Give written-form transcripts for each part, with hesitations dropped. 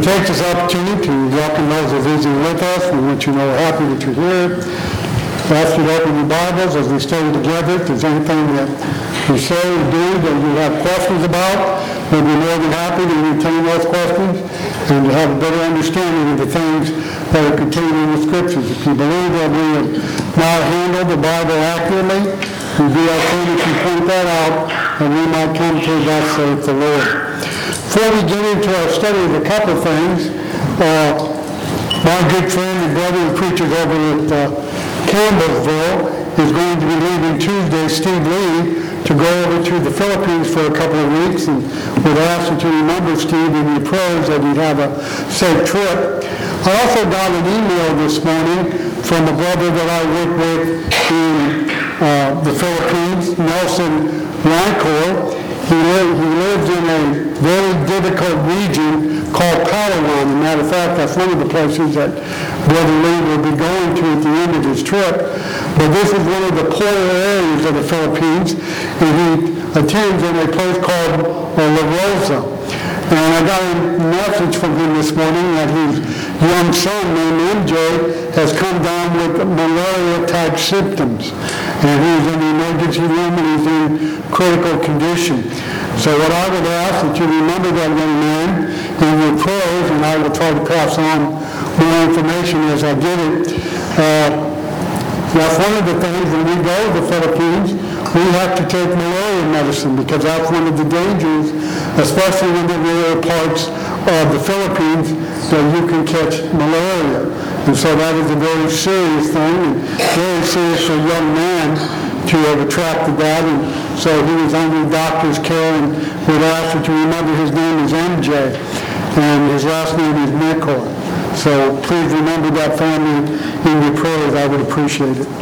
We take this opportunity to welcome those who are visiting with us. We want you to know we're happy that you're here. We ask you to open your Bibles as we study together. If there's anything that we say or do that you have questions about, we'll be more than happy to entertain those questions and to have a better understanding of the things that are contained in the Scriptures. If you believe that we have not handled the Bible accurately, we do our thing if you point that out, and we might come to that, saith the Lord. Before we get into our study of a couple of things, my good friend and brother who preaches over at Campbellsville is going to be leaving Tuesday, Steve Lee, to go over to the Philippines for a couple of weeks, and would ask you to remember Steve in your prayers that he'd have a safe trip. I also got an email this morning from a brother that I work with in the Philippines, Nelson Rancor. He lives in a very difficult region called Palawan. As a matter of fact, that's one of the places that Brother Lee will be going to at the end of his trip. But this is one of the poorer areas of the Philippines, and he attends in a place called La Rosa. And I got a message from him this morning that his young son named MJ has come down with malaria-type symptoms. And he's in the emergency room and he's in critical condition. So what I would ask that you remember that young man in your prayers, and I will try to pass on more information as I get it. That's one of the things when we go to the Philippines, we have to take malaria medicine because that's one of the dangers, especially in the rural parts of the Philippines, that you can catch malaria. And so that is a very serious thing, and very serious for a young man to have attracted that. And so he was under doctor's care, and would ask you to remember his name is MJ, and his last name is Nicor. So please remember that family in your prayers. I would appreciate it.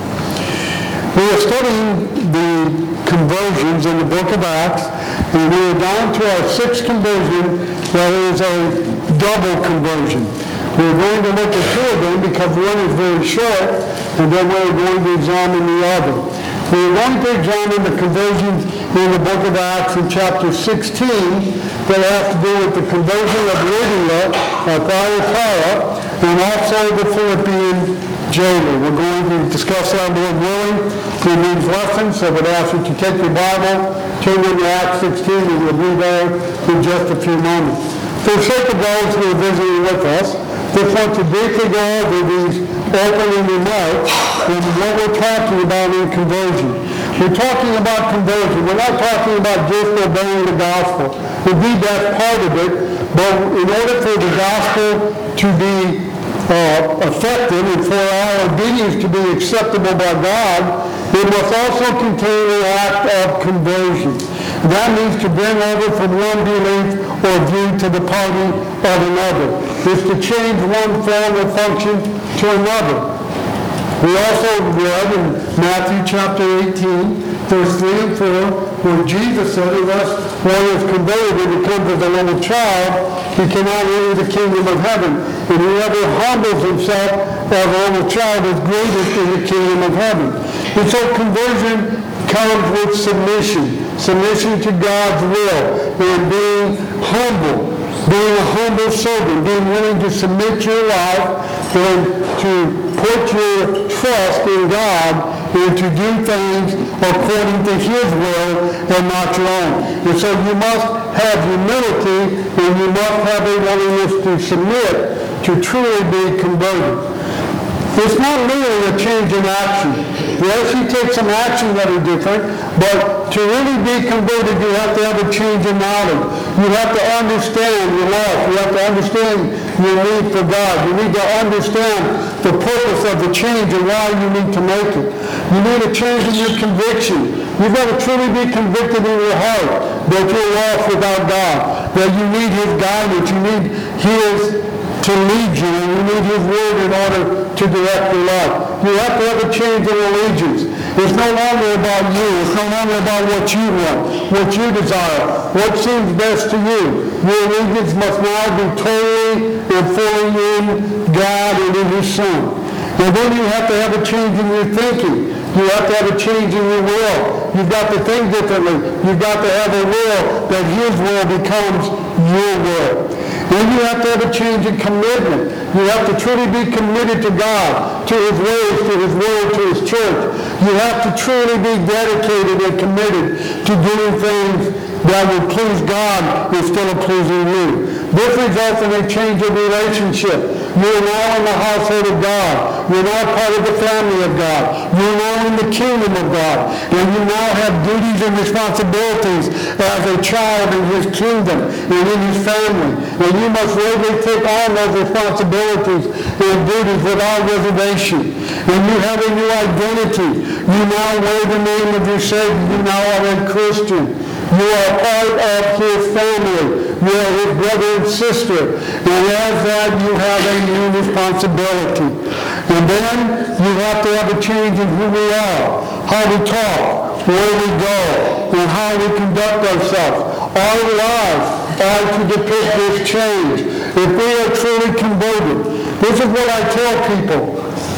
We are studying the conversions in the book of Acts, and we are down to our sixth conversion that is a double conversion. We're going to look at two of them because one is very short, and then we're going to examine the other. We're going to examine the conversions in the book of Acts in chapter 16 that have to do with the conversion of Lydia, Thyatira, and also the Philippian jailer. We're going to discuss that, Lord willing, in these lessons. So I would ask you to take your Bible, turn into Acts 16, and we'll be there in just a few moments. For the sake of those who are visiting with us, just want to briefly go over these opening remarks and what we're talking about in conversion. We're talking about conversion. We're not talking about just obeying the gospel. Indeed, that's part of it. But in order for the gospel to be effective and for our obedience to be acceptable by God, it must also contain an act of conversion. That means to bring over from one belief or view to the party of another. It's to change one form or function to another. We also read in Matthew chapter 18, verse 3 and 4, where Jesus said, unless one is converted and becomes as a little child, he cannot enter the kingdom of heaven. And whoever humbles himself as a little child is greatest in the kingdom of heaven. And so conversion comes with submission. Submission to God's will and being humble. Being a humble servant, being willing to submit your life and to put your trust in God and to do things according to His will and not your own. And so you must have humility and you must have a willingness to submit to truly be converted. It's not merely a change in action. Yes, you take some actions that are different, but to really be converted, you have to have a change in knowledge. You have to understand your life. You have to understand your need for God. You need to understand the purpose of the change and why you need to make it. You need a change in your conviction. You've got to truly be convicted in your heart that you're lost without God, that you need His guidance, you need His to lead you, and you need His word in order to direct your life. You have to have a change in allegiance. It's no longer about you. It's no longer about what you want, what you desire, what seems best to you. Your allegiance must now be totally and fully in God and in His Son. And then you have to have a change in your thinking. You have to have a change in your will. You've got to think differently. You've got to have a will that His will becomes your will. Then you have to have a change in commitment. You have to truly be committed to God, to His ways, to His word, to His church. You have to truly be dedicated and committed to doing things that will please God instead of pleasing you. This results in a change of relationship. You are now in the household of God. You're now part of the family of God. You're now in the kingdom of God. And you now have duties and responsibilities as a child in His kingdom and in His family. And you must regularly take on those responsibilities and duties without reservation. And you have a new identity. You now wear the name of your Savior. You now are a Christian. You are part of His family. You are His brother and sister. And as that, you have a new responsibility. And then you have to have a change in who we are, how we talk, where we go, and how we conduct ourselves. Our lives are to depict this change. If we are truly converted, this is what I tell people.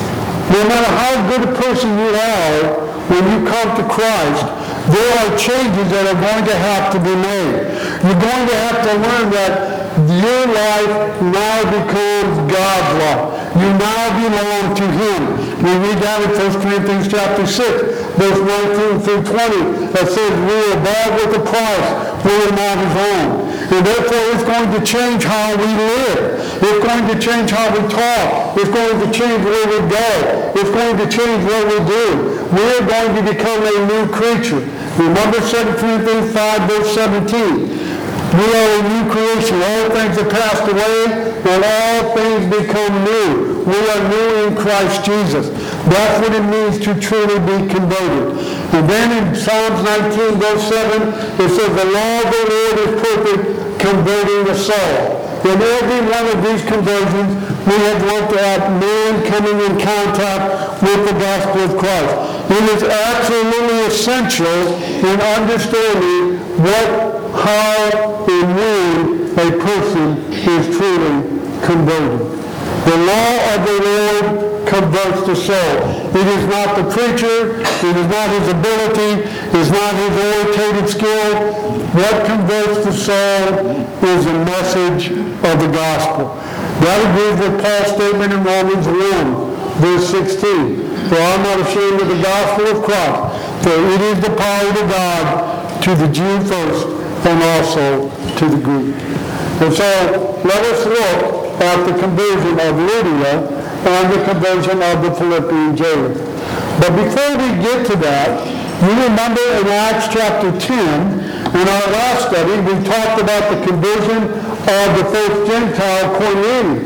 No matter how good a person you are, when you come to Christ, there are changes that are going to have to be made. You're going to have to learn that your life now becomes God's life. You now belong to Him. We read that in 1 Corinthians chapter 6, verse 19 through 20, that says, we are bought with a price. We are not His own. And therefore, it's going to change how we live. It's going to change how we talk. It's going to change where we go. It's going to change what we do. We're going to become a new creature. Remember 2 Corinthians 5, verse 17. We are a new creation. All things have passed away, and all things become new. We are new in Christ Jesus. That's what it means to truly be converted. And then in Psalms 19, verse 7, it says, the law of the Lord is perfect, converting the soul. In every one of these conversions, we have looked at man coming in contact with the gospel of Christ. It is absolutely essential in understanding what, how, and when a person is truly converted. The law of the Lord converts the soul. It is not the preacher. It is not his ability. It is not his authoritative skill. What converts the soul is the message of the gospel. That agrees with Paul's statement in Romans 1, verse 16. For I'm not ashamed of the gospel of Christ, for it is the power of God to the Jew first, and also to the Greek. And so let us look at the conversion of Lydia and the conversion of the Philippian jailer. But before we get to that, you remember in Acts chapter 10, in our last study, we talked about the conversion of the first Gentile, Cornelius.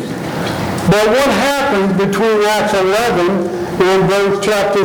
But what happens between Acts 11 and verse chapter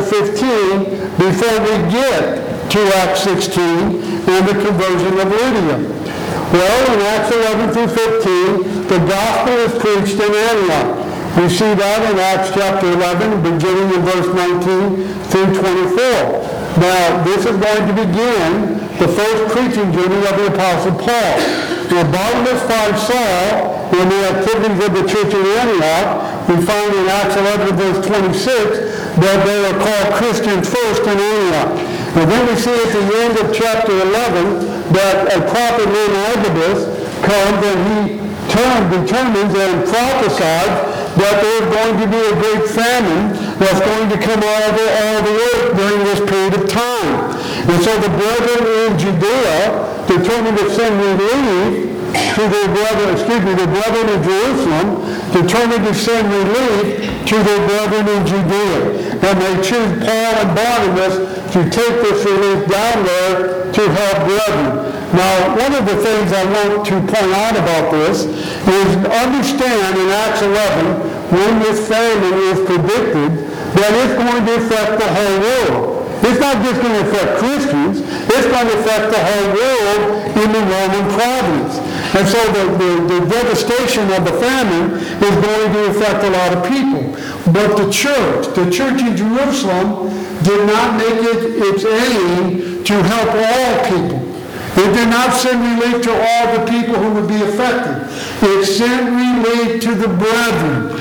15 before we get to Acts 16 and the conversion of Lydia? Well, in Acts 11 through 15, the gospel is preached in Antioch. We see that in Acts chapter 11, beginning in verse 19 through 24. Now, this is going to begin the first preaching journey of the Apostle Paul. Now, Barnabas found Saul in the activities of the church in Antioch. We find in Acts 11, verse 26, that they are called Christians first in Antioch. And then we see at the end of chapter 11 that a prophet named Agabus comes and he determines and prophesies that there's going to be a great famine that's going to come out of all the earth during this period of time. And so the brethren in Judea determined to send relief to their brethren, the brethren in Jerusalem determined to send relief to their brethren in Judea. And they choose Paul and Barnabas to take this relief down there to help brethren. Now, one of the things I want to point out about this is understand in Acts 11, when this famine is predicted, that it's going to affect the whole world. It's not just going to affect Christians, it's going to affect the whole world in the Roman province. And so the devastation of the famine is going to affect a lot of people. But the church in Jerusalem did not make it its aim to help all people. It did not send relief to all the people who would be affected. It sent relief to the brethren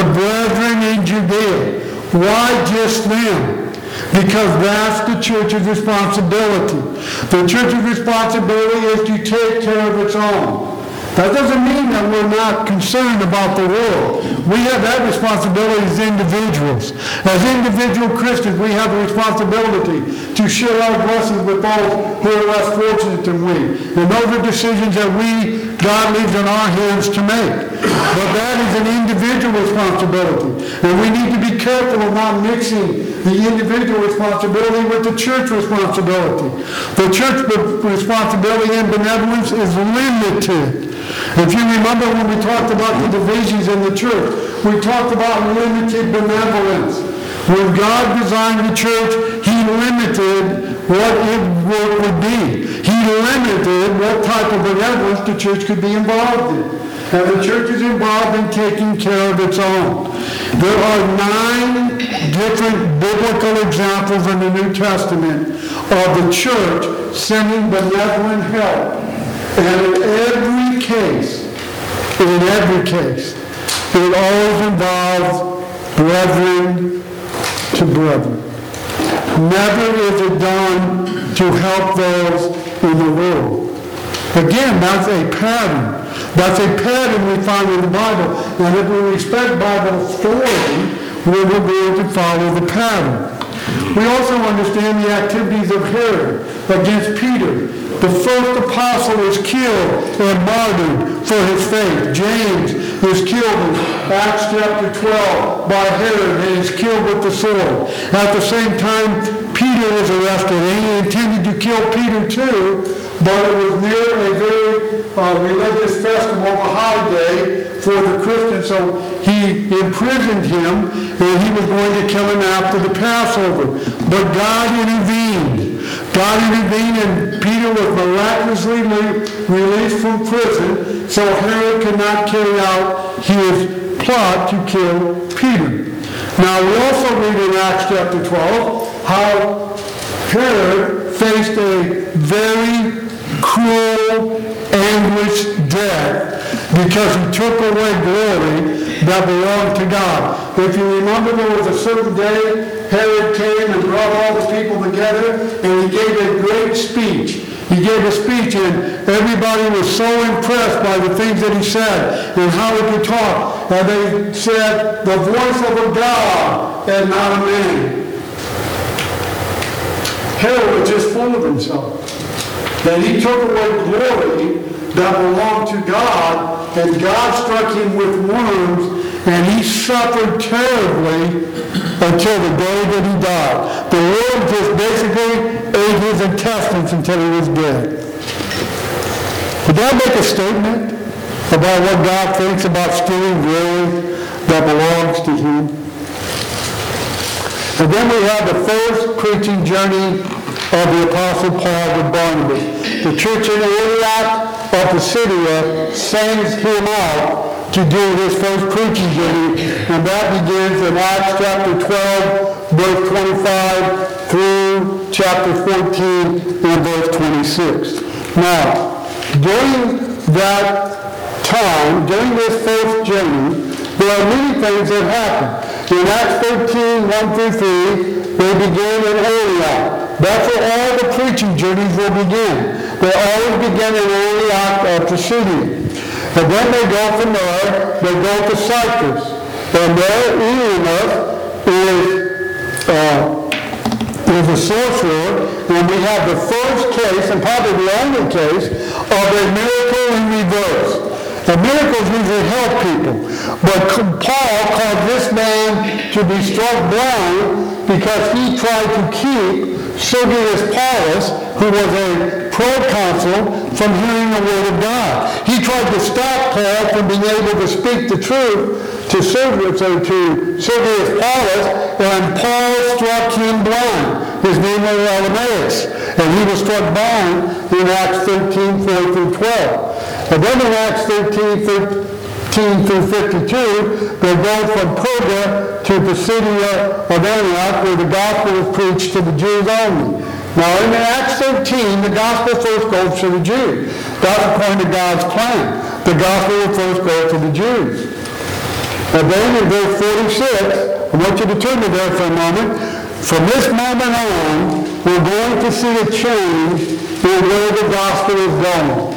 in Judea. Why just them? Because that's the church's responsibility. The church's responsibility is to take care of its own. That doesn't mean that we're not concerned about the world. We have that responsibility as individuals. As individual Christians, we have a responsibility to share our blessings with those who are less fortunate than we. And those are decisions that God leaves in our hands to make. But that is an individual responsibility. And we need to be careful of not mixing the individual responsibility with the church responsibility. The church responsibility and benevolence is limited. If you remember when we talked about the divisions in the church, we talked about limited benevolence. When God designed the church, He limited what it would be. He limited what type of benevolence the church could be involved in. And the church is involved in taking care of its own. There are 9 different biblical examples in the New Testament of the church sending benevolent help. And in every case, it always involves brethren to brethren. Never is it done to help those in the world. Again, that's a pattern. That's a pattern we find in the Bible. And if we respect Bible authority, we will be able to follow the pattern. We also understand the activities of Herod against Peter. The first apostle is killed and martyred for his faith. James is killed in Acts chapter 12 by Herod and is killed with the sword. At the same time, Peter is arrested, and he intended to kill Peter too, but it was near a very religious festival, a holiday for the Christians, so he imprisoned him, and he was going to kill him after the Passover. But God intervened. And Peter was miraculously released from prison, so Herod could not carry out his plot to kill Peter. Now, we also read in Acts chapter 12 how Herod faced a very cruel, anguished death because he took away glory that belonged to God. If you remember, there was a certain day Herod came and brought all the people together, and he gave a great speech. He gave a speech, and everybody was so impressed by the things that he said and how he could talk. And they said, the voice of a God and not a man. Herod was just full of himself. That he took away glory that belonged to God, and God struck him with worms, and he suffered terribly until the day that he died. The worm just basically ate his intestines until he was dead. Would that make a statement about what God thinks about stealing glory that belongs to him? And then we have the first preaching journey of the Apostle Paul with Barnabas. The church in Antioch of Pisidia sends him out to do his first preaching journey, and that begins in Acts chapter 12, verse 25 through chapter 14 and verse 26. Now, during that time, during this first journey, there are many things that happen. In Acts 13, 1 through 3, they begin in Antioch. That's where all the preaching journeys will begin. They always begin in Antioch of Pisidia. And then they go from there, they go to Cyprus. And there, Elymas is a sorcerer, and we have the first case, and probably the only case, of a miracle in reverse. The miracles usually help people. But Paul called this man to be struck blind because he tried to keep Sergius Paulus, who was a proconsul, from hearing the word of God. He tried to stop Paul from being able to speak the truth to Sergius Paulus, and Paul struck him blind. His name was Elymas, and he was struck blind in Acts 13, 4 through 12. And then in Acts 13 through 52, they go from Perga to Pisidia of Antioch, where the gospel is preached to the Jews only. Now in Acts 13, the gospel first goes to the Jews. That's according to God's plan. The gospel will first go to the Jews. And then in verse 46, I want you to turn to there for a moment. From this moment on, we're going to see a change in where the gospel is going.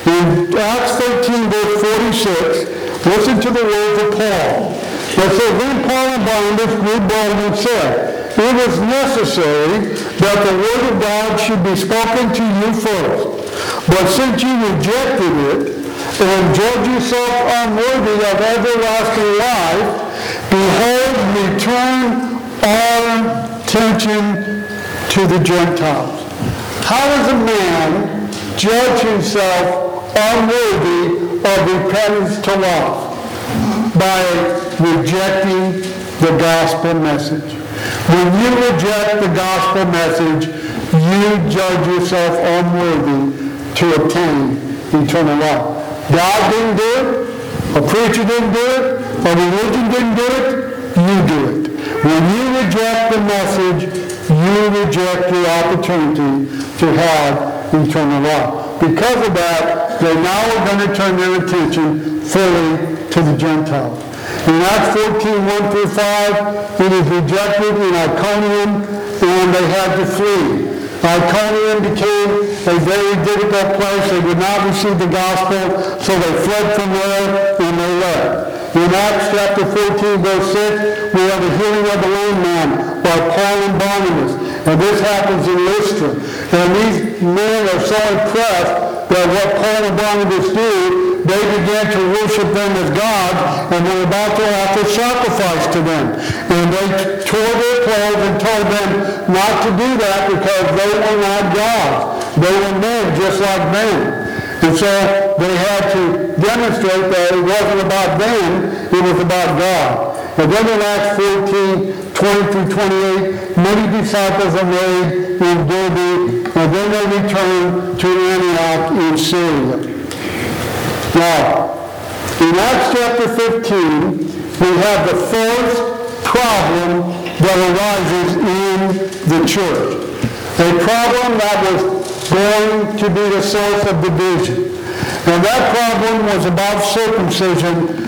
In Acts 13, verse 46, listen to the words of Paul. It says, then Paul and Barnabas grew bold and said, it was necessary that the word of God should be spoken to you first. But since you rejected it, and judge yourself unworthy of everlasting life, behold, we turn our attention to the Gentiles. How does a man judge himself unworthy of repentance to life? By rejecting the gospel message. When you reject the gospel message, you judge yourself unworthy to obtain eternal life. God didn't do it, a preacher didn't do it, a religion didn't do it, you do it. When you reject the message, you reject the opportunity to have eternal life. Because of that, they now are going to turn their attention fully to the Gentiles. In Acts 14, 1 through 5, it is rejected in Iconium, and they had to flee. Iconium became a very difficult place. They would not receive the gospel, so they fled from there and they left. In Acts chapter 14, verse 6, we have the healing of the lame man by Paul and Barnabas. And this happens in Lystra. And these men are so impressed that what Paul and Barnabas do, they began to worship them as God, and they're about to offer sacrifice to them. And they tore their clothes and told them not to do that because they were not gods. They were men just like them. And so they had to demonstrate that it wasn't about them, it was about God. And then in Acts 14, 20 through 28, many disciples are made in Derbe, and then they return to Antioch in Syria. Now, in Acts chapter 15, we have the first problem that arises in the church. A problem that was going to be the source of division. And that problem was about circumcision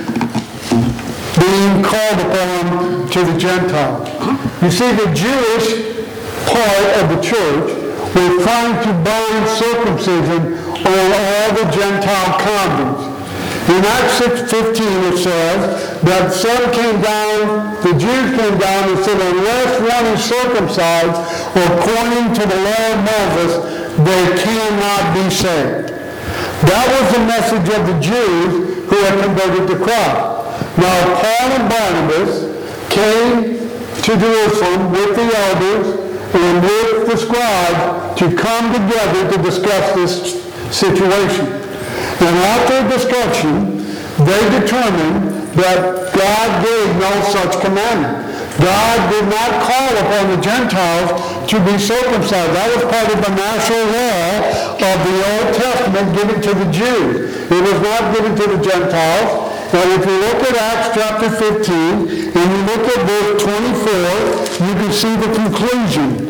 being called upon to the Gentiles. You see, the Jewish part of the church was trying to bind circumcision on all the Gentile converts. In Acts 6:15 it says that some came down, the Jews came down and said, unless one is circumcised according to the law of Moses, they cannot be saved. That was the message of the Jews who had converted to Christ. Now Paul and Barnabas came to Jerusalem with the elders and with the scribes to come together to discuss this situation. And after discussion, they determined that God gave no such commandment. God did not call upon the Gentiles to be circumcised. That was part of the national law of the Old Testament given to the Jews. It was not given to the Gentiles. Now, if you look at Acts chapter 15, and you look at verse 24, you can see the conclusion.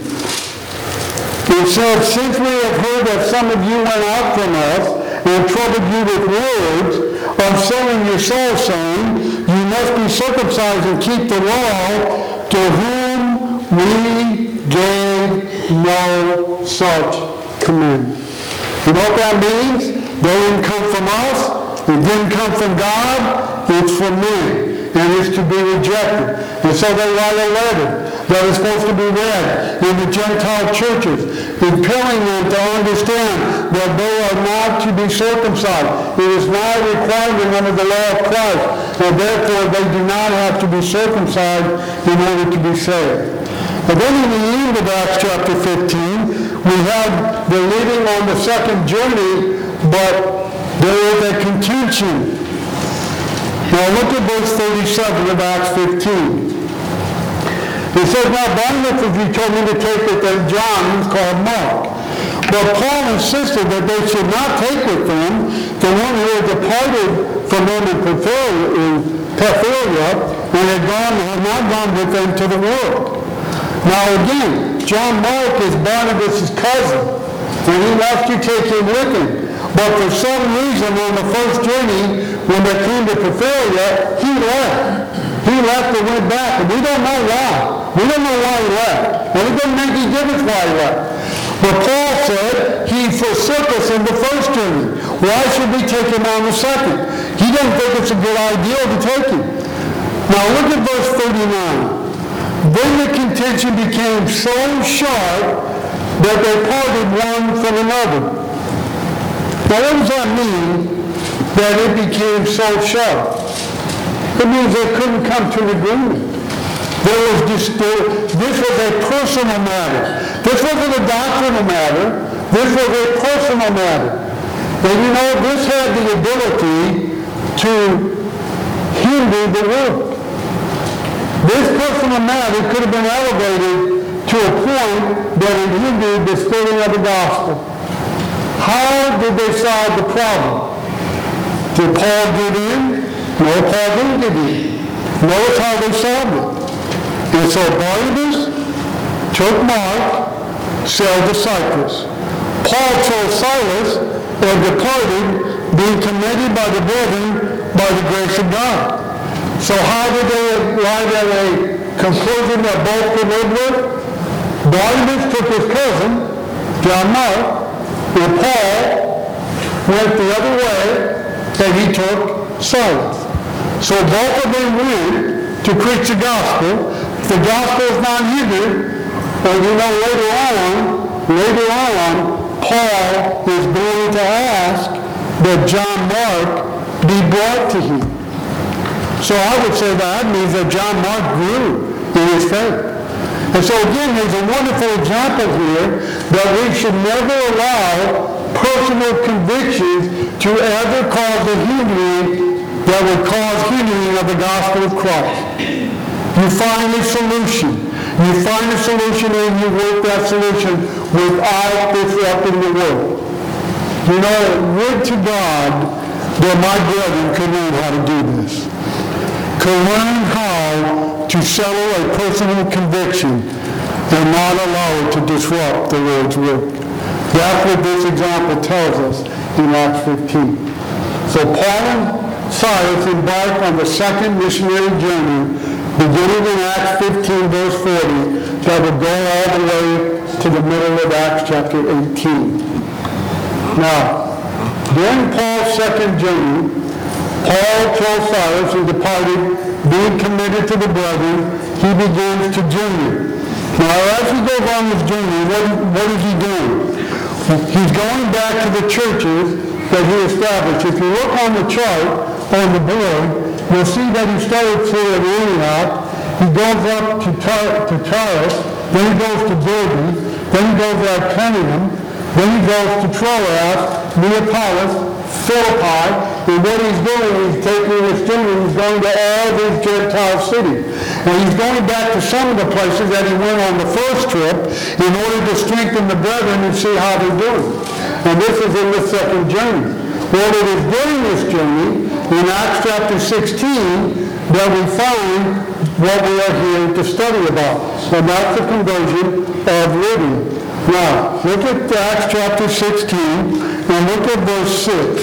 It says, since we have heard that some of you went out from us and troubled you with words of selling your soul, saying, you must be circumcised and keep the law, to whom we gave no such commandment. You know what that means? They didn't come from us. It didn't come from God. It's from men. And it's to be rejected. And so they write a letter that is supposed to be read in the Gentile churches, impelling them to understand that they are not to be circumcised. It is not a requirement under the law of Christ, and therefore they do not have to be circumcised in order to be saved. And then in the end of Acts chapter 15, we have the leaving on the second journey, but there is a contention. Now look at verse 37 of Acts 15. It says, now Barnabas told me to take with them John, who's called Mark. But Paul insisted that they should not take with them the one who had departed from them in Pamphylia and had not gone with them to the world. Now again, John Mark is Barnabas' cousin, and he left to take him with him. But for some reason on the first journey, when they came to Pamphylia, he left. He left and went back, and we don't know why. We don't know why he left. And it doesn't make any difference why he left. But Paul said he forsook us in the first journey. Why should we take him on the second? He doesn't think it's a good idea to take him. Now look at verse 39. Then the contention became so sharp that they parted one from another. Now what does that mean, that it became so sharp? It means they couldn't come to an agreement. This was a personal matter. This wasn't a doctrinal matter. This was a personal matter. And you know, this had the ability to hinder the work. This personal matter could have been elevated to a point that it hindered the spreading of the gospel. How did they solve the problem? Did Paul give in? No, Paul didn't give in. Notice how they solved it. And so Barnabas took Mark, sailed to Cyprus. Paul chose Silas and departed, being commended by the brethren by the grace of God. So how did they arrive at a conclusion that both could live with? Barnabas took his cousin, John Mark, and Paul went the other way, and he took Silas. So both of them went to preach the gospel. The gospel is not hindered, and you know later on, Paul is going to ask that John Mark be brought to him. So I would say that means that John Mark grew in his faith. And so again, there's a wonderful example here that we should never allow personal convictions to ever cause a hindering that would cause hindering of the gospel of Christ. You find a solution. You find a solution and you work that solution without disrupting the work. You know, would to God that my brethren could learn how to do this. Could learn how to settle a personal conviction and not allow it to disrupt the Lord's work. That's what this example tells us in Acts 15. So Paul and Silas embarked on the second missionary journey, beginning in Acts 15, verse 40, that would go all the way to the middle of Acts chapter 18. Now, during Paul's second journey, Paul chose Silas and departed, being committed to the brethren. He begins to journey. Now, as he goes on this journey, what is he doing? He's going back to the churches that he established. If you look on the chart on the board, you'll see that he started here at Antioch. He goes up to Taurus, then he goes to Derbe, then he goes to Iconium, then he goes to Troas, Neapolis, Philippi, and what he's doing is taking his journey, he's going to all these Gentile cities. And he's going back to some of the places that he went on the first trip in order to strengthen the brethren and see how they're doing. And this is in the second journey. Well, it is during this journey, in Acts chapter 16, that we find what we are here to study about. And that's the conversion of Lydia. Now, look at Acts chapter 16 and look at verse 6.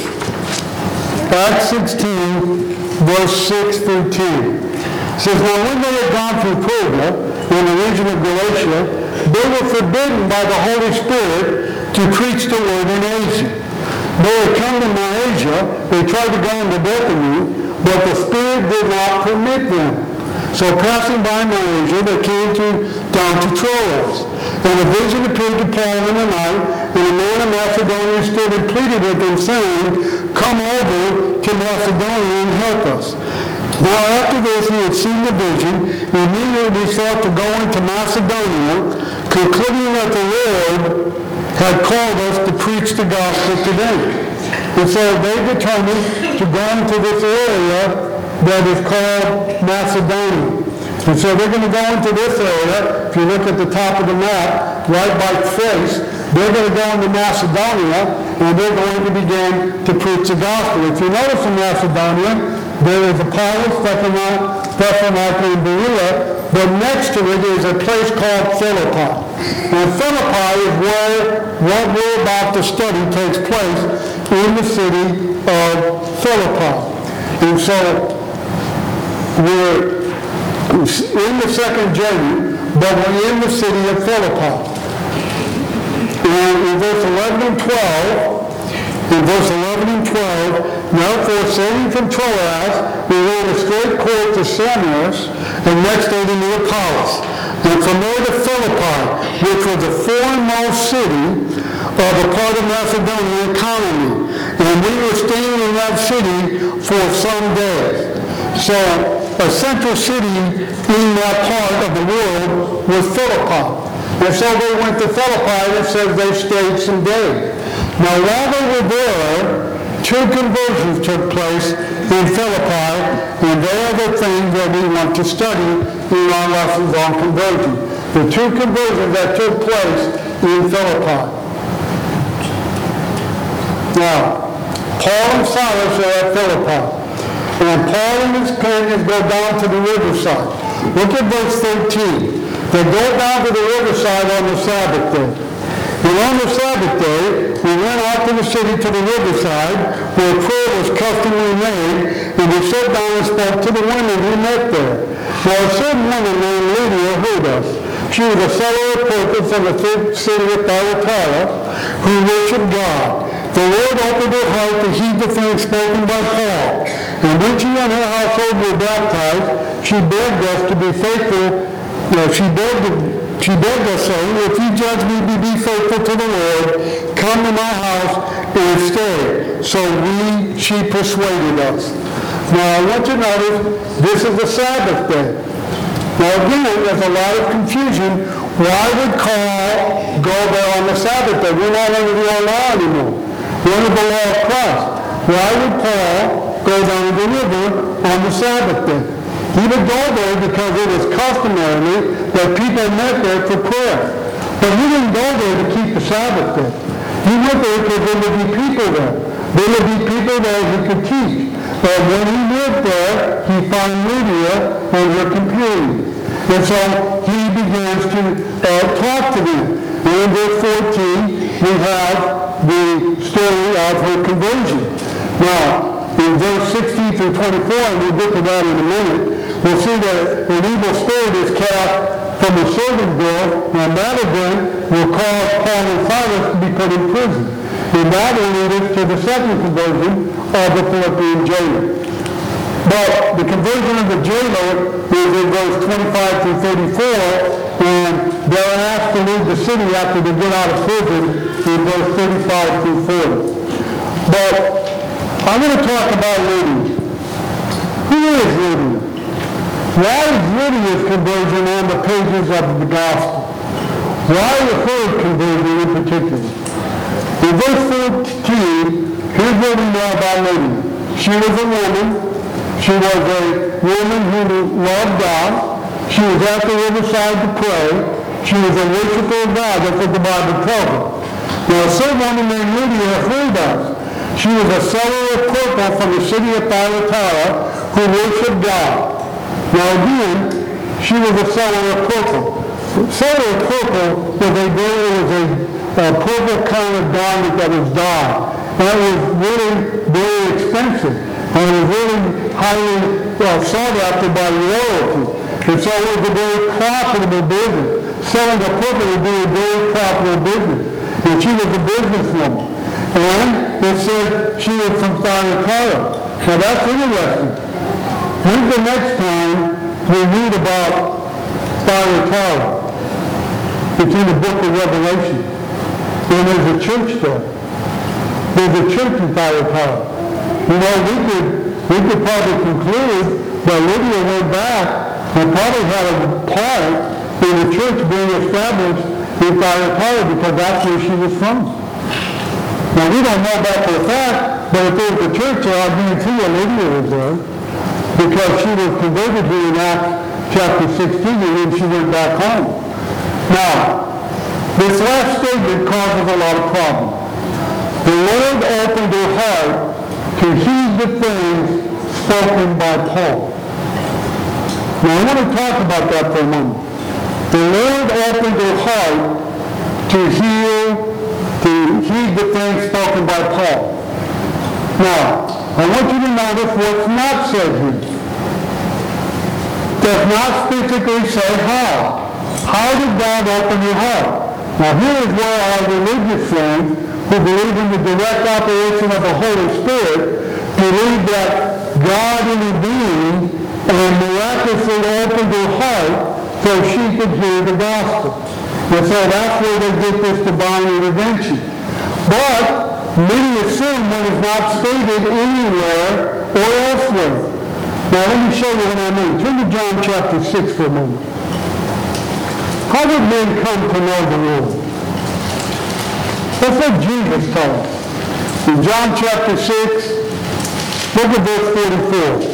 Acts 16, verse 6 through 10. It says, now when they had gone through Perga in the region of Galatia, they were forbidden by the Holy Spirit to preach the word in Asia. They had come to Mysia, they tried to go into Bethany, but the Spirit did not permit them. So passing by Mysia, they came down to Troas. And a vision appeared to Paul in the night, and a man of Macedonia stood and pleaded with him, saying, come over to Macedonia and help us. Now after this he had seen the vision, immediately sought to go into Macedonia, concluding that the Lord had called us to preach the gospel to them. And so they determined to go into this area that is called Macedonia. And so they're going to go into this area. If you look at the top of the map, right by Thrace, they're going to go into Macedonia, and they're going to begin to preach the gospel. If you notice in Macedonia, there is Apollos, Thessalonica, and Berea, but next to it is a place called Philippi. And Philippi is where what we're about to study takes place, in the city of Philippi. And so we're in the second journey, but we're in the city of Philippi. And in verse 11 and 12, In verse 11 and 12, now therefore sailing from Troas, we ran a straight course to Samos, and next day to Neapolis, and from there to Philippi, which was the foremost city of a part of Macedonian colony. And we were staying in that city for some days. So a central city in that part of the world was Philippi. And so they went to Philippi, and it says they stayed some days. Now while they were there, two conversions took place in Philippi, and they are the things that we want to study in our lessons on conversion. The two conversions that took place in Philippi. Now, Paul and Silas are at Philippi, and Paul and his companions go down to the riverside. Look at verse 13. They go down to the riverside on the Sabbath day. And on the Sabbath day, we went out to the city to the riverside, where prayer was customarily made, and we sat down and spoke to the women who met there. Now a certain woman named Lydia heard us. She was a seller of purple from the city of Thyatira, who worshiped God. The Lord opened her heart to heed the things spoken by Paul. And when she and her household were baptized, she begged us to be faithful. She begged us, saying, if you judge me to be faithful to the Lord, come to my house and stay. So she persuaded us. Now I want you to notice, this is the Sabbath day. Now again, there's a lot of confusion. Why would Paul go there on the Sabbath day? We're not under the law anymore. We're under the law of Christ. Why would Paul go down the river on the Sabbath day? He would go there because it was customary that people met there for prayer. But he didn't go there to keep the Sabbath day. He went there because there would be people there. There would be people there who could teach. But when he lived there, he found Lydia and her companions. And so he begins to talk to them. And in verse 14, we have the story of her conversion. Now, in verse 16 through 24, and we'll get to that in a minute, we'll see that an evil spirit is cast from a servant girl, and that event will cause Paul and Silas to be put in prison. And that will lead us to the second conversion of the Philippian jailer. But the conversion of the jailer is in verse 25 through 34, and they're asked to leave the city after they get out of prison in verse 35 through 40. But I'm going to talk about Lydia. Who is Lydia? Why is Lydia's conversion on the pages of the gospel? Why is her conversion in particular? In verse 14, here's what we know about Lydia. She was a woman. She was a woman who loved God. She was at the riverside to pray. She was a worshiper of God. That's what the Bible tells us. Now, a certain woman named Lydia heard us. She was a seller of purple from the city of Thyatira who worshipped God. Now again, she was a seller of purple. Seller of purple was a purple kind of garment that was dyed. That was really very expensive. And it was really highly sought after by royalty. And so it was a very profitable business. Selling a purple would be a very profitable business. And she was a businesswoman. And it said she was from Thyatira. Now that's interesting. When's the next time we read about Thyatira? It's in the book of Revelation. And there's a church there. There's a church in Thyatira. You know, we could probably conclude that Lydia went back and probably had a part in the church being established in Thyatira because that's where she was from. Now, we don't know that for a fact, but if there was a church there, I guarantee you Lydia was there because she was converted here in Acts chapter 16 and then she went back home. Now, this last statement causes a lot of problems. The Lord opened her heart to heed the things spoken by Paul. Now I want to talk about that for a moment. The Lord opened her heart to heed the things spoken by Paul. Now, I want you to notice what's not said here. Does not specifically say how. How did God open your heart? Now here is where our religious friends who believe in the direct operation of the Holy Spirit, believe that God intervened and miraculously opened her heart so she could hear the gospel. And so that's where they get this divine intervention. But many assume when it's not stated anywhere or elsewhere. Now let me show you what I mean. Turn to John chapter 6 for a moment. How did men come to know the Lord? That's what Jesus told us. In John chapter 6, look at verse 44.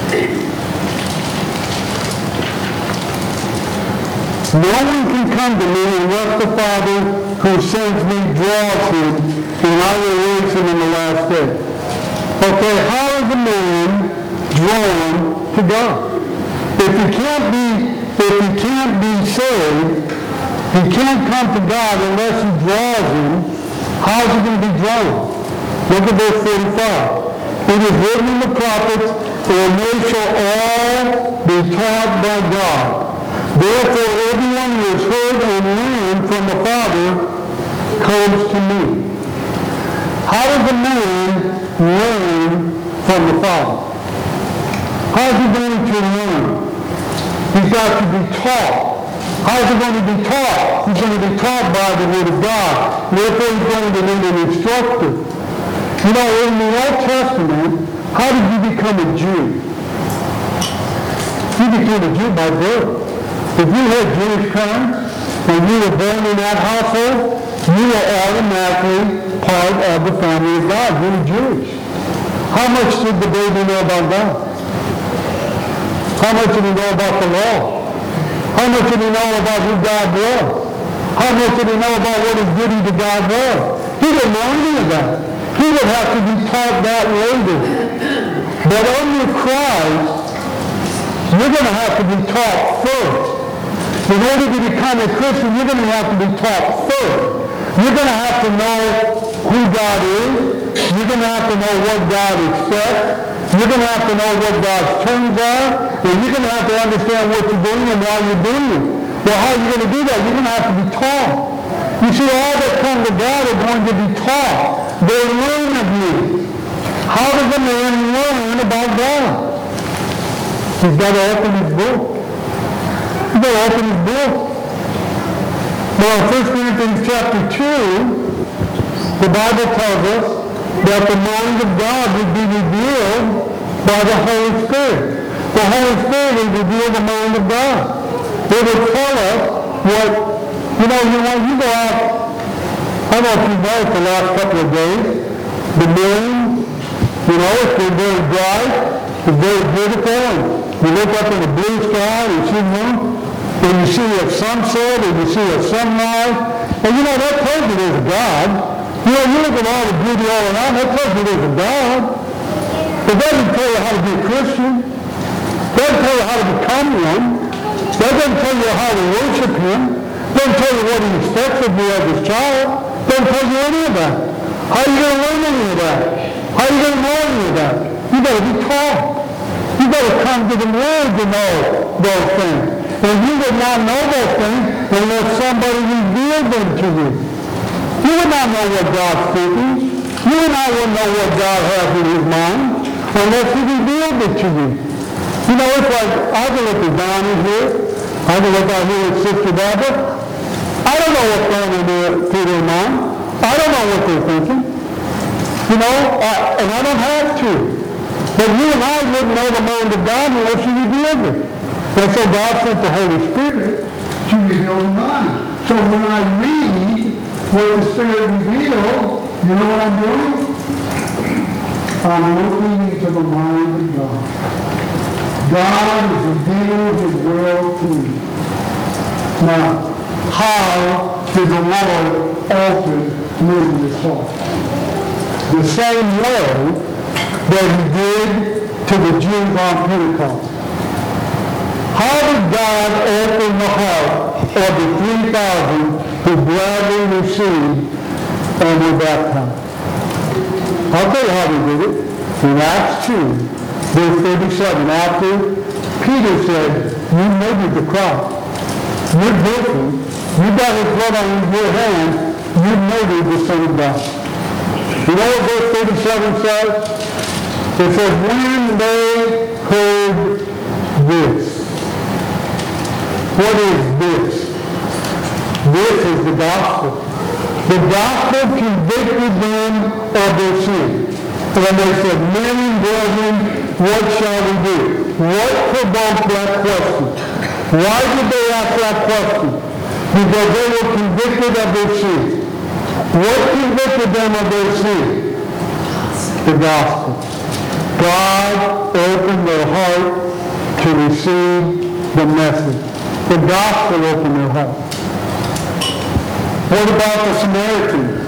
No one can come to me unless the Father who sends me draws him, and I will raise him in the last day. Okay, how is a man drawn to God? If he can't be saved, he can't come to God unless he draws him. How is he going to be drawn? Look at verse 45. It is written in the prophets, and they shall all be taught by God. Therefore, everyone who has heard and learned from the Father comes to me. How does a man learn from the Father? How is he going to learn? He's got to be taught. How is he going to be taught? He's going to be taught by the Word of God. Therefore, he's going to need an instructor. You know, in the Old Testament, how did you become a Jew? You became a Jew by birth. If you had Jewish parents and you were born in that household, you were automatically part of the family of God. You were Jewish. How much did the baby know about God? How much did he know about the law? How much did he know about who God was? How much did he know about what his duty to God was? He didn't know any of that. He would have to be taught that later. But under Christ, you're going to have to be taught first. In order to become a Christian, you're going to have to be taught first. You're going to have to know who God is. You're going to have to know what God expects. You're going to have to know what God's terms are. And you're going to have to understand what you're doing and why you're doing it. Well, how are you going to do that? You're going to have to be taught. You see, all that come to God are going to be taught. They learn of you. How does a man learn about God? He's got to open his book. He's got to open his book. Well, in 1 Corinthians chapter 2, the Bible tells us that the mind of God would be revealed by the Holy Spirit. The Holy Spirit will reveal the mind of God. It will tell us what, you go out, I don't know if you've noticed the last couple of days, the moon, it's been very bright, it's very beautiful, and you look up in the blue sky and you see the moon, and you see a sunset, and you see a sunrise, and that tells you there's a God. You look at all the beauty all around, that tells you there's a God. It doesn't tell you how to be a Christian. It doesn't tell you how to become one. It doesn't tell you how to worship him. It doesn't tell you what he expects of you as his child. It doesn't tell you any of that. How are you going to learn any of that? How are you going to know any of that? You've got to be taught. You've got to come to the Word to know those things. And you would not know those things unless somebody revealed them to you. You would not know what God's thinking. You would not know what God has in his mind unless he revealed it to you. It's like, I can look at Donnie here. I can look out here at Sister Barbara. I don't know what's going on through their mind. I don't know what they're thinking. And I don't have to. But you and I wouldn't know the mind of God unless he revealed it. And so God sent the Holy Spirit to reveal the mind. So when I read what the Spirit revealed, you know what I'm doing? I'm looking into the mind of God. God is revealing his will to me. Now, how did the Lord open Lydia's heart? The same way that he did to the Jews on Pentecost. How did God open the heart of the 3,000 who gladly received and were baptized? I'll tell you how he did it. In Acts 2, verse 37, after Peter said, you murdered the Christ. You're guilty. You got his blood on your hands. You murdered the Son of God. You know what verse 37 says? It says, when they heard this. What is this? This is the gospel. The gospel convicted them of their sin. And they said, men and brethren, what shall we do? What provoked that question? Why did they ask that question? Because they were convicted of their sin. What convicted them of their sin? The gospel. God opened their heart to receive the message. The gospel opened their heart. What about the Samaritans?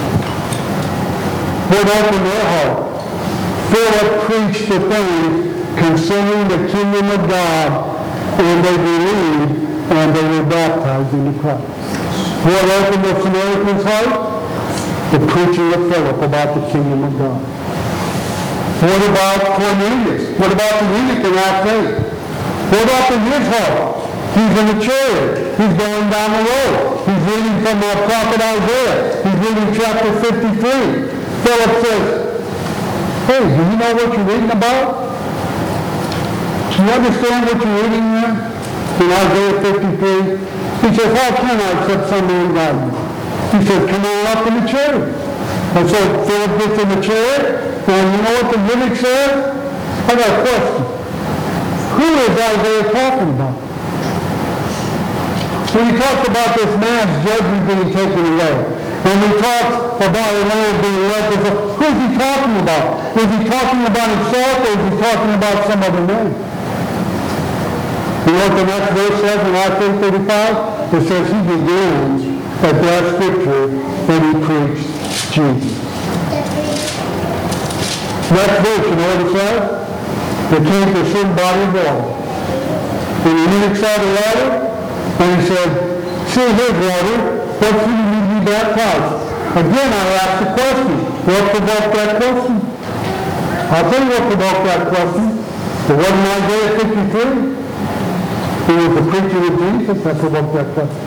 What opened their heart? Philip preached the things concerning the kingdom of God, and they believed, and they were baptized into Christ. What opened the Samaritan's heart? The preaching of Philip about the kingdom of God. What about Cornelius? What about the eunuch in Acts 8? What happened in his heart? He's in the chariot. He's going down the road. He's reading from the prophet Isaiah. He's reading chapter 53. Philip says, hey, do you know what you're reading about? Do you understand what you're reading there? In Isaiah 53. He says, how can I except some man guide me? He says, come on up in the chariot. And so Philip gets in the chariot, and you know what the eunuch says? I got a question. Who is Isaiah talking about? When he talks about this man's judgment being taken away, when he talks about a land being led to the, who is he talking about? Is he talking about himself, or is he talking about some other man? You know what the next verse says in Acts 8:35? It says he begins at that scripture when he preached Jesus. Next verse, you know what it says? There came to some body of water. And the eunuch saw the water, and he said, see, here's water. What should you need to be baptized? Again, I asked the question. What provoked that question? I'll tell you what provoked that question. It wasn't Isaiah 53. It was the preaching of Jesus that provoked that question.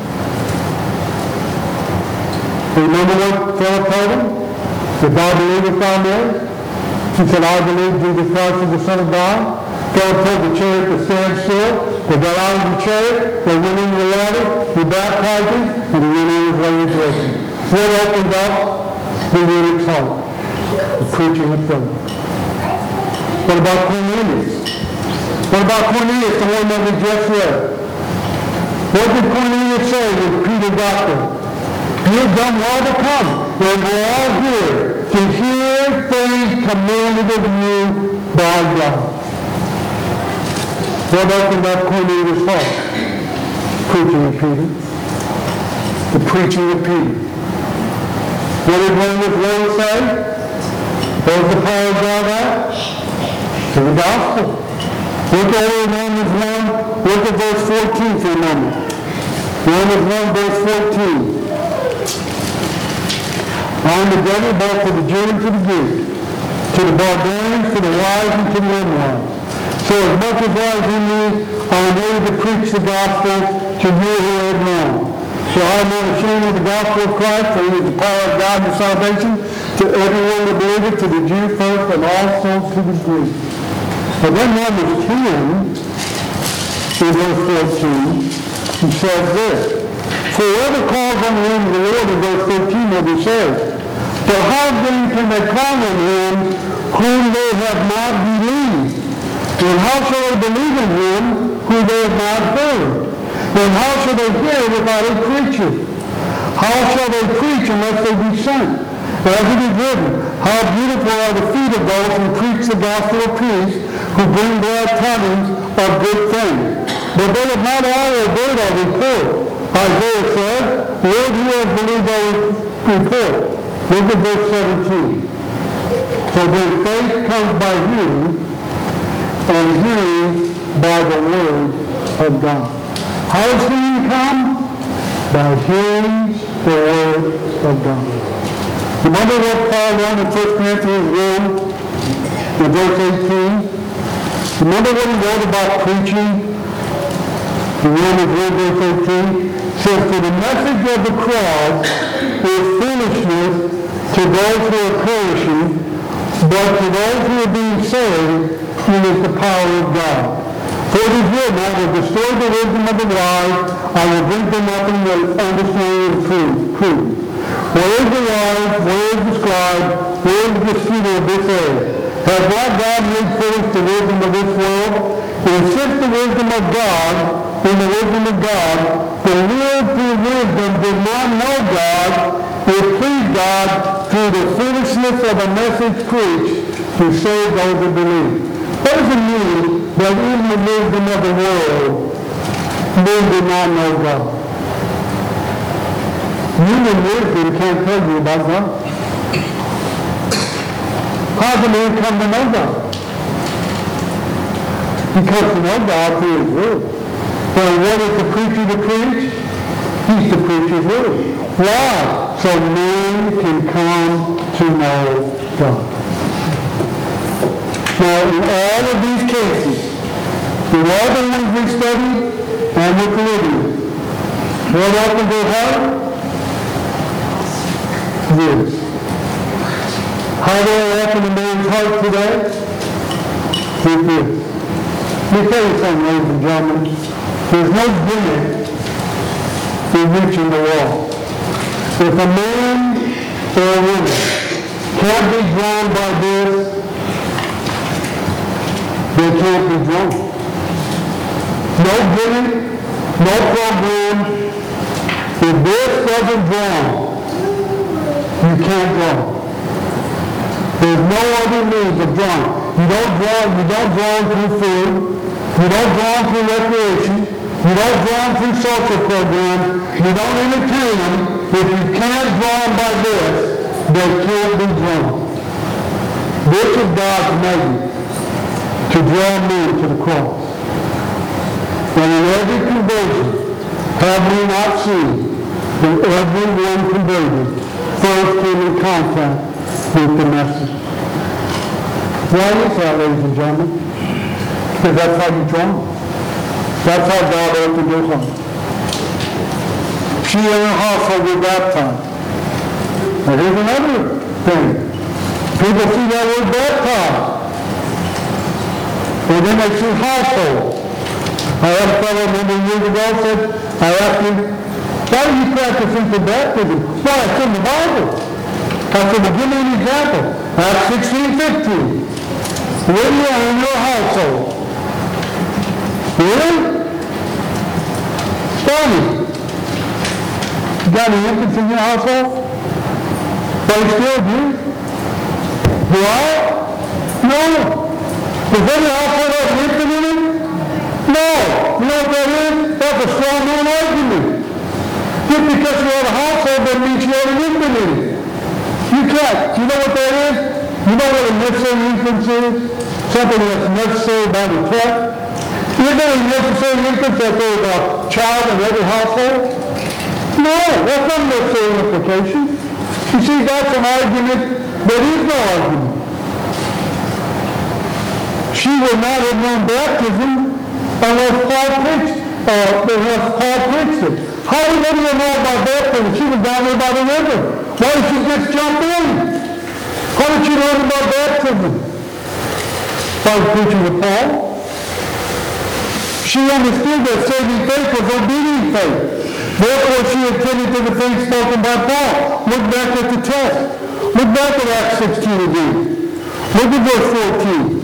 Remember what Philip told him? Did thou believe if thou mayest? He said, I believe Jesus Christ is the Son of God. Philip told the chariot to stand still. They got out of the chariot, they went into the water, he baptized him, and he went on his way rejoicing. What opened up the eunuch's heart? The preaching of Philip. What about Cornelius? What about Cornelius, the one that we just read? What did Cornelius say when Peter got there? You have done well to come, and we're all here to hear things commanded of you by God. What opened up Cornelius' heart? Preaching of Peter. The preaching of Peter. What did Romans 1 say? What was the power of God at? To the gospel. Look over Romans 1. Look at verse 14 for a moment. Romans 1 verse 14. I am the devil both to the Jew and to the Greek, to the barbarians, to the wise and to the unwise. So as much as lies in me, I am ready to preach the gospel to you who are wrong. So I am not ashamed of the gospel of Christ, for it is the power of God and salvation to everyone that believeth, to the Jew first and also to the Greek. But then Romans 10, in verse 14, he says this, for whoever calls on the name of the Lord, in verse 13, what he says, for how then can they call on him whom they have not believed? And how shall they believe in him who they have not heard? And how shall they hear without a preacher? How shall they preach unless they be sent? As it is written, how beautiful are the feet of those who preach the gospel of peace, who bring glad tidings of good things. But they have not all obeyed our report. Isaiah said, Lord, who has believed our report? Look at verse 17. So then faith comes by hearing, and hearing by the word of God. How does hearing come? By hearing the word of God. Remember what Paul wrote in 1 Corinthians 1, in verse 18? Remember what he wrote about preaching? In Romans 1, verse 18? Says, for the message of the cross is foolishness to to those who are perishing, but to those who are being saved, it is the power of God. For it is written, I will destroy the wisdom of the wise, I will bring them up in the understanding of truth. Where is the wise? Where is the scribe? Where is the student of this age? Has not God made foolish the wisdom of this world? And since the wisdom of God, in the wisdom of God, the world through wisdom did not know God, it pleased God through the foolishness of the message preached to save those who believe. What does it mean that in the wisdom of the world, men did not know God? Human wisdom can't tell you about God. How do men come to know God? Because to know God through His Word. Well, what is the preacher to preach? He's the preacher's Word. Why? So men can come to know God. Now, in all of these cases, in all the ones we studied, and with Lydia, what happened to her? This. How do I happen to man's heart today? With this. Let me tell you something, ladies and gentlemen. There's no gimmick in reaching the wall. If a man or a woman can't be drawn by this, they can't be drawn. No gimmick, no program. If this doesn't draw, you can't draw. There's no other means of drawing. You don't draw through food. You don't draw through recreation. You don't draw through social programs. You don't entertain them. If you can't draw them by this, they can't be drawn. This is God's measure to draw men to the cross. And in every conversion, have we not seen that everyone converted first came in contact with the message? Why is that, ladies and gentlemen? Because that's how you draw. That's how God opened your heart. She and her household were baptized. Now here's another thing. People see that word baptized. And then they see household. I had a fellow many years ago said, I asked him, why do you practice infant baptism? Well, it's in the Bible. I said, well, give me an example. Acts 16:15. Where you are in your household. Really? Funny. You got any infants in your household? They still do. Do I? No. Does every household have an infant in it? No. You know what that is? That's a strong man argument. Just because you have a household doesn't mean you have an infant in it. You can't. You know what that is? You know what a necessary infant is? Something that's necessary by the text. Is there a necessary infant that there's a child in every household? No, that's not a necessary implication. You see, that's an argument. There is no argument. She would not have known baptism unless Paul preached it. How would anyone know about baptism? She was down there by the river. Why did she just jump in? How did she learn about baptism? By preaching with Paul. She understood that saving faith was obedient faith. Therefore, she attended to the things spoken by Paul. Look back at the text. Look back at Acts 16 again. Look at verse 14.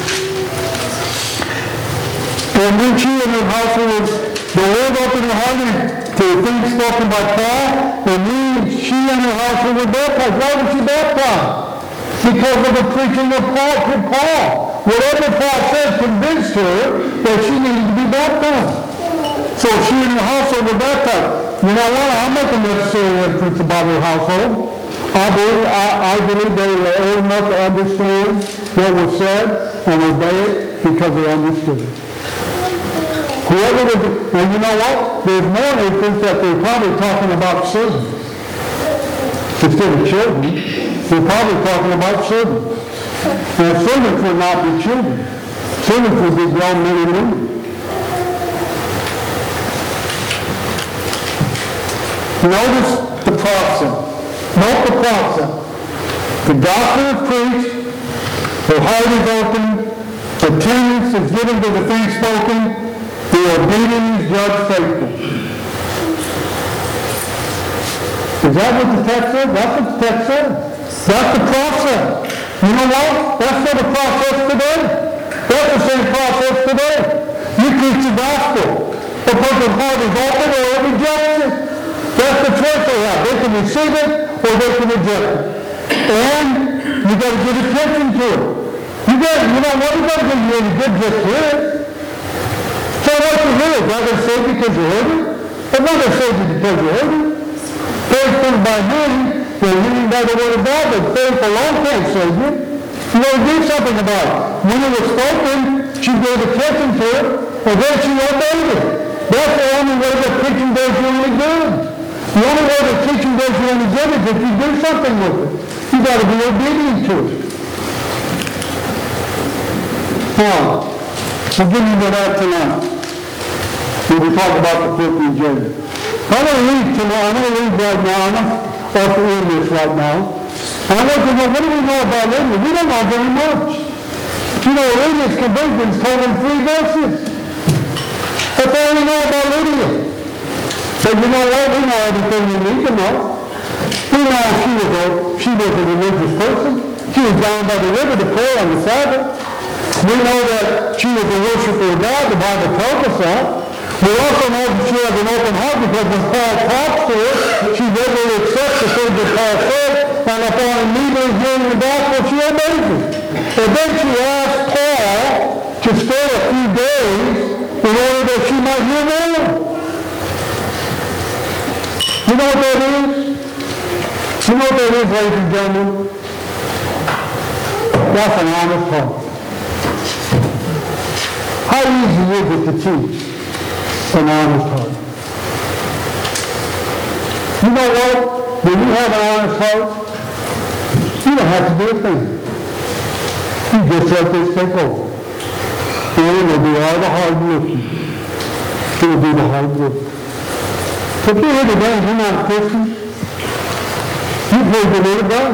And when she and her household, the Lord opened her heart to the things spoken by Paul, and she and her household were baptized. Why was she baptized? Because of the preaching of Paul. Whatever Paul said convinced her that she needed to be baptized. So she and her household were baptized. You know what? I'll make a necessary inference about her household. I believe they were old enough to understand what was said and obey it because they understood it. Whoever was, and you know what? There's more inference that they're probably talking about servants. Instead of children, they're probably talking about servants. Now, servants would not be children. Servants would be grown men and women. Notice the process. Note the process. The gospel is preached, the heart is open, attendance is given to the things spoken, the obedient is judged faithful. Is that what the text says? That's what the text says. That's the process. You know what? That's not the process today. That's the same process today. You preach the gospel. A person's heart is open or it rejects it. That's the choice they have. They can receive it or they can reject it. And you got to give attention to it. You know what? You got to give really good just to it. So what you hear? God going to save you because you heard it? I'm not going to save you because you heard it. Faith comes by hearing, and hearing by the word of God, but faith alone can't save you. You got to do something about it. When it was spoken, she gave attention to it, and then she obeyed it. That's the only way that preaching does you any good. The only way that teaching does you any good is if you do something with it. You got to be obedient to it. Now, we'll get into that tonight when we talk about the 15th James. I'm going to read tonight. I'm going to read right now. I'm going to read this right now. And I want to know, what do we know about Lydia? We don't know very much. You know, Lydia's conversion is told in 3 verses. That's all we know about Lydia. But you know what? We know everything we need to know. We know she was a religious person. She was down by the river to pray on the Sabbath. We know that she was a worshiper of God. The Bible tells us that. We also know that she has an open heart because when Paul talks to her, she readily accepts the things that Paul said, and upon immediately hearing the gospel, she obeys it. And then she asked Paul to stay a few days in order that she might hear more. You know what that is? You know what that is, ladies and gentlemen? That's an honest heart. How easy is it to teach an honest heart? You know what? When you have an honest heart, you don't have to do a thing. You just let this take over. And it will be all the hard lifting. It will be the hard lifting. So if you're here today and you're not a Christian, you've heard the word of God.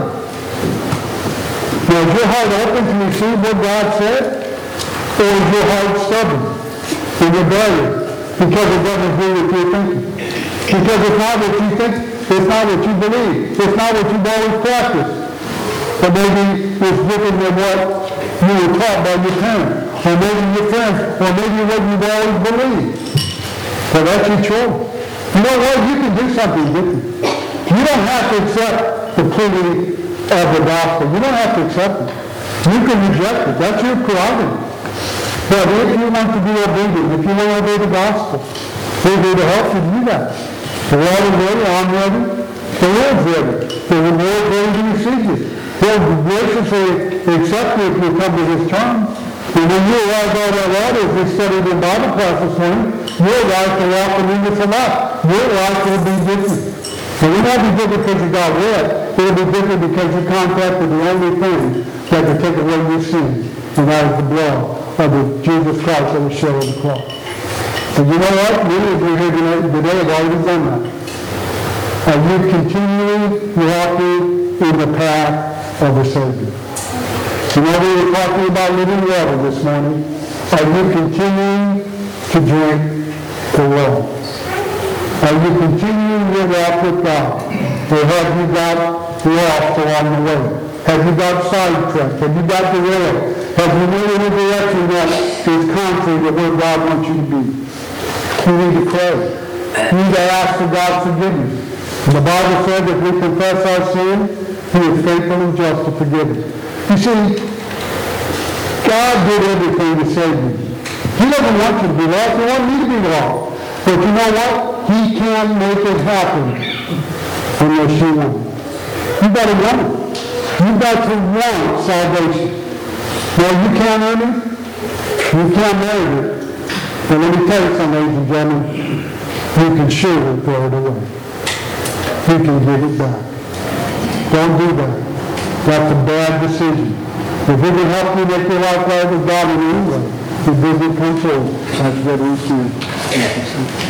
Now, is your heart open to receive what God said? Or is your heart stubborn and rebellious because it doesn't agree with your thinking? Because it's not what you think, it's not what you believe, it's not what you've always practiced. Or maybe it's different than what you were taught by your parents, or maybe your friends, or maybe what you've always believed. So that's your choice. You know what? You can do something different. You don't have to accept the preaching of the gospel. You don't have to accept it. You can reject it. That's your prerogative. But if you want to be obedient, if you want to obey the gospel, we're here to help you do that. The Lord is ready, I'm ready, the Lord's ready. The Lord's ready to receive you. He'll graciously accept you if you come to His terms. And when you arrive by that water, as we studied in Bible class this morning, your life will walk in newness of life. Your life will be different. It will not be different because you got wet. It will be different because you contacted the only thing that can take away your sin, and that is the blood of the Jesus Christ that was shed on the cross. And you know what? Many of you here today have already done that. Are you continually walking in the path of the Savior? You know, we were talking about living water this morning. Are you continuing to drink the water? Are you continuing your walk with God? Or have you got lost along the way? Have you got sidetracked? Have you got derailed? Have you moved in a direction that is contrary to where God wants you to be? You need to pray. You need to ask for God's forgiveness. And the Bible says if we confess our sin, He is faithful and just to forgive us. You see, God did everything to save you. He doesn't want you to be lost. He wants you to be lost. But you know what? He can't make it happen unless you want it. You've got to want it. You've got to want salvation. Now, you can't earn it. You can't earn it. But let me tell you something, ladies and gentlemen. You can surely throw it away. You can give it back. Don't do that. That's a bad decision. If it can help you make your life right with God in any way, the visit comes forward. That's what we see.